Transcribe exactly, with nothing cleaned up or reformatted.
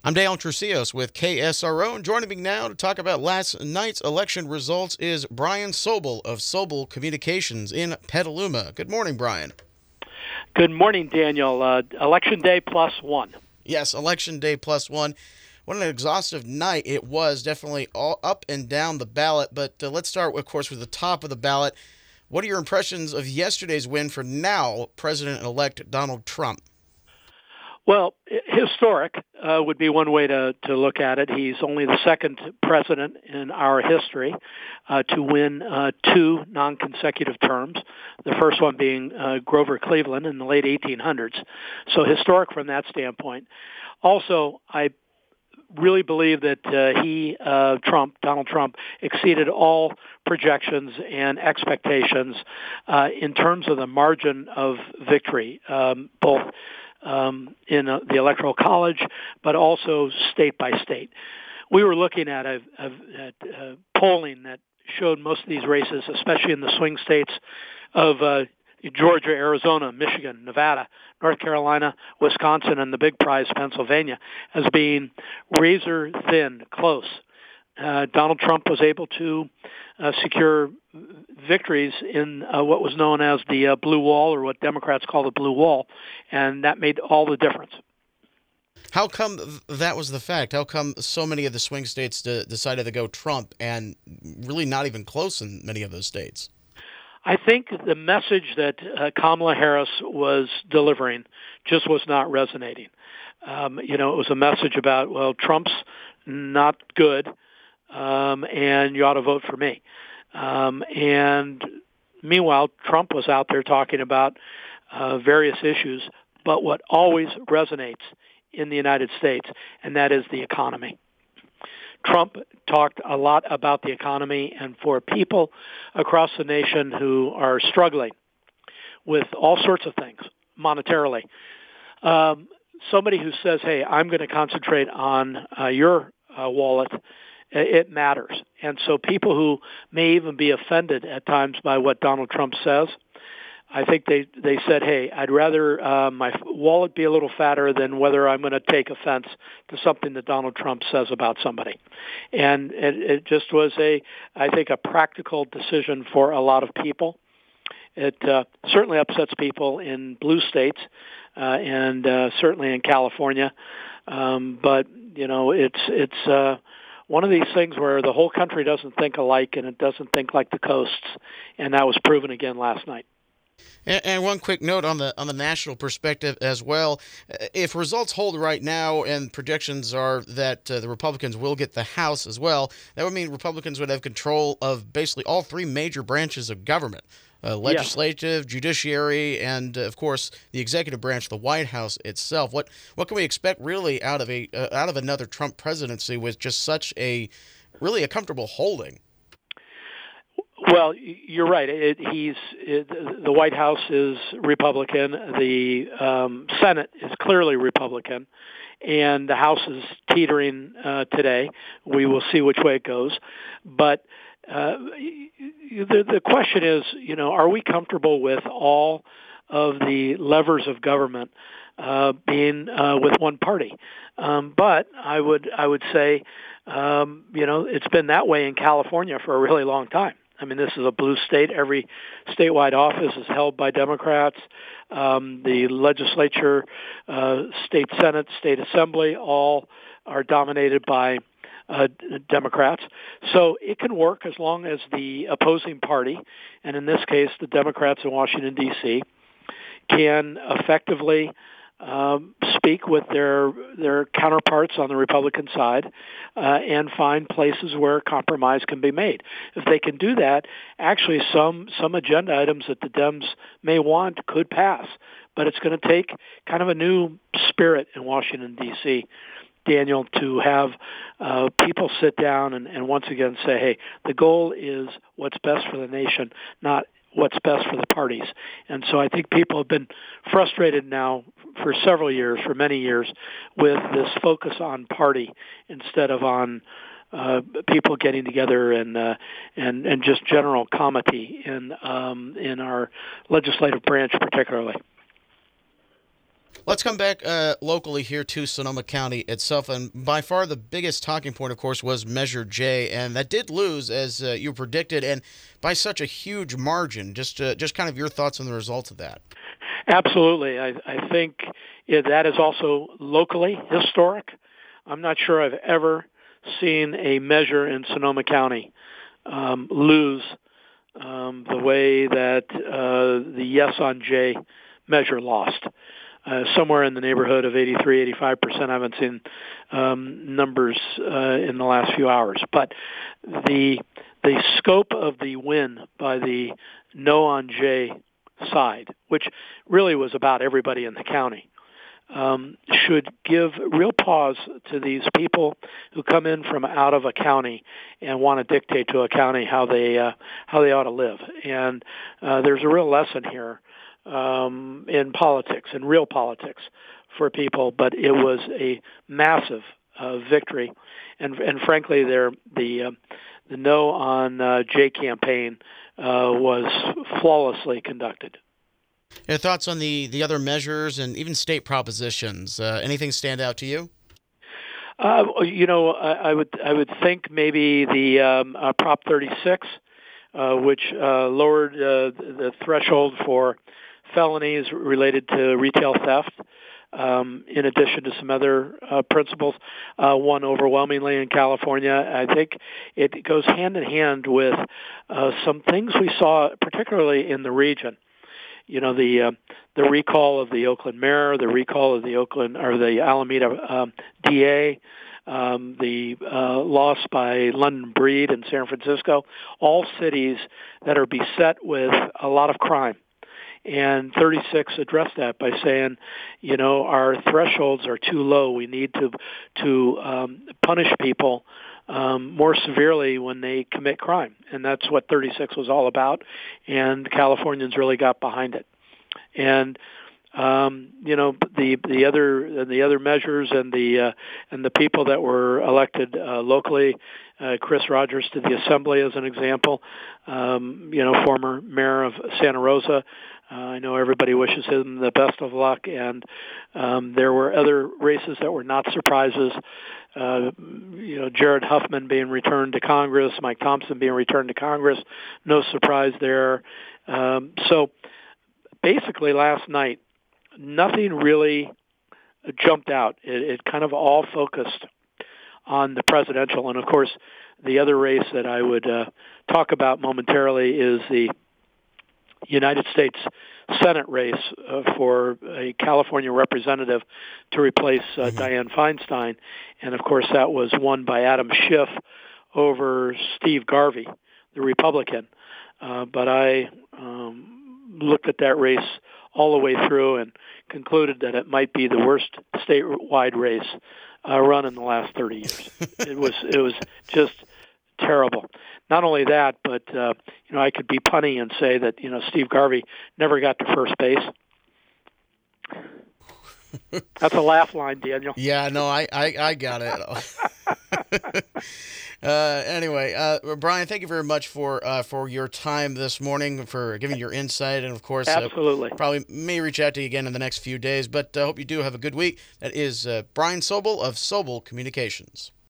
I'm Dale Trucios with K S R O, and joining me now to talk about last night's election results is Brian Sobel of Sobel Communications in Petaluma. Good morning, Brian. Good morning, Daniel. Uh, election day plus one. Yes, election day plus one. What an exhaustive night it was, definitely all up and down the ballot. But uh, let's start, of course, with the top of the ballot. What are your impressions of yesterday's win for now President-elect Donald Trump? Well, historic uh, would be one way to, to look at it. He's only the second president in our history uh, to win uh, two non-consecutive terms, the first one being uh, Grover Cleveland in the late eighteen hundreds. So historic from that standpoint. Also, I really believe that uh, he, uh, Trump, Donald Trump, exceeded all projections and expectations uh, in terms of the margin of victory, um, both Um, in uh, the Electoral College, but also state by state. We were looking at, a, a, at uh, polling that showed most of these races, especially in the swing states of uh, Georgia, Arizona, Michigan, Nevada, North Carolina, Wisconsin, and the big prize, Pennsylvania, as being razor thin, close. Uh, Donald Trump was able to uh, secure victories in uh, what was known as the uh, blue wall, or what Democrats call the blue wall, and that made all the difference. How come th- that was the fact? How come so many of the swing states de- decided to go Trump and really not even close in many of those states? I think the message that uh, Kamala Harris was delivering just was not resonating. Um, you know, it was a message about, well, Trump's not good, um, and you ought to vote for me. Um, and meanwhile, Trump was out there talking about uh, various issues, but what always resonates in the United States, and that is the economy. Trump talked a lot about the economy, and for people across the nation who are struggling with all sorts of things monetarily, um, somebody who says, hey, I'm going to concentrate on uh, your uh, wallet, it matters. And so people who may even be offended at times by what Donald Trump says, I think they, they said, hey, I'd rather uh, my wallet be a little fatter than whether I'm going to take offense to something that Donald Trump says about somebody. And it, it just was, a, I think, a practical decision for a lot of people. It uh, certainly upsets people in blue states uh, and uh, certainly in California. Um, but, you know, it's it's uh, one of these things where the whole country doesn't think alike, and it doesn't think like the coasts, and that was proven again last night. And, and one quick note on the on the national perspective as well. If results hold right now, and projections are that uh, the Republicans will get the House as well, that would mean Republicans would have control of basically all three major branches of government. Uh, legislative, yes. Judiciary, and, uh, of course, the executive branch, the White House itself. What what can we expect really out of a uh, out of another Trump presidency with just such a really a comfortable holding? Well, you're right. It, he's it, the White House is Republican. The um, Senate is clearly Republican, and the House is teetering uh, today. We will see which way it goes, but. Uh, the, the question is, you know, are we comfortable with all of the levers of government uh, being uh, with one party? Um, but I would I would say, um, you know, it's been that way in California for a really long time. I mean, this is a blue state. Every statewide office is held by Democrats. Um, the legislature, uh, state Senate, state assembly, all are dominated by Uh, Democrats. So it can work as long as the opposing party, and in this case the Democrats in Washington, D C, can effectively um, speak with their their counterparts on the Republican side uh, and find places where compromise can be made. If they can do that, actually some, some agenda items that the Dems may want could pass, but it's going to take kind of a new spirit in Washington, D C, Daniel, to have uh, people sit down and, and once again say, hey, the goal is what's best for the nation, not what's best for the parties. And so I think people have been frustrated now for several years, for many years, with this focus on party instead of on uh, people getting together and uh, and and just general comity in um, in our legislative branch particularly. Let's come back uh, locally here to Sonoma County itself. And by far the biggest talking point, of course, was Measure J. And that did lose, as uh, you predicted, and by such a huge margin. Just uh, just kind of your thoughts on the results of that. Absolutely. I, I think it, that is also locally historic. I'm not sure I've ever seen a measure in Sonoma County um, lose um, the way that uh, the Yes on J measure lost. Uh, somewhere in the neighborhood of eighty-three, eighty-five percent. I haven't seen um, numbers uh, in the last few hours. But the the scope of the win by the No on J side, which really was about everybody in the county, um, should give real pause to these people who come in from out of a county and want to dictate to a county how they uh, how they ought to live. And uh, there's a real lesson here um, in politics, in real politics for people, but it was a massive uh, victory. And, and frankly, there, the, uh, the No on uh, J campaign uh, was flawlessly conducted. Your thoughts on the, the other measures and even state propositions? Uh, anything stand out to you? Uh, you know, I, I would I would think maybe the um, uh, Prop thirty-six, uh, which uh, lowered uh, the threshold for felonies related to retail theft, um, in addition to some other uh, principles, uh, won overwhelmingly in California. I think it goes hand in hand with uh, some things we saw, particularly in the region. You know, the uh, the recall of the Oakland mayor, the recall of the Oakland or the Alameda um, D A, um, the uh, loss by London Breed in San Francisco, all cities that are beset with a lot of crime. And thirty-six addressed that by saying, you know, our thresholds are too low. We need to to um, punish people um, more severely when they commit crime, and that's what thirty-six was all about. And Californians really got behind it. And um, you know, the the other the other measures and the uh, and the people that were elected uh, locally. Uh, Chris Rogers to the Assembly as an example, um, you know, former mayor of Santa Rosa. Uh, I know everybody wishes him the best of luck, and um, there were other races that were not surprises. Uh, you know, Jared Huffman being returned to Congress, Mike Thompson being returned to Congress, no surprise there. Um, so basically last night, nothing really jumped out. It, it kind of all focused on the presidential. And, of course, the other race that I would uh, talk about momentarily is the United States Senate race uh, for a California representative to replace uh, mm-hmm. Dianne Feinstein. And, of course, that was won by Adam Schiff over Steve Garvey, the Republican. Uh, but I um, looked at that race all the way through and concluded that it might be the worst statewide race Uh, run in the last thirty years. It was it was just terrible. Not only that, but uh, you know, I could be punny and say that you know Steve Garvey never got to first base. That's a laugh line, Daniel. Yeah, no, I I, I got it. Uh, anyway, uh, Brian, thank you very much for uh, for your time this morning, for giving your insight, and of course, absolutely, uh, probably may reach out to you again in the next few days. But I uh, hope you do have a good week. That is uh, Brian Sobel of Sobel Communications.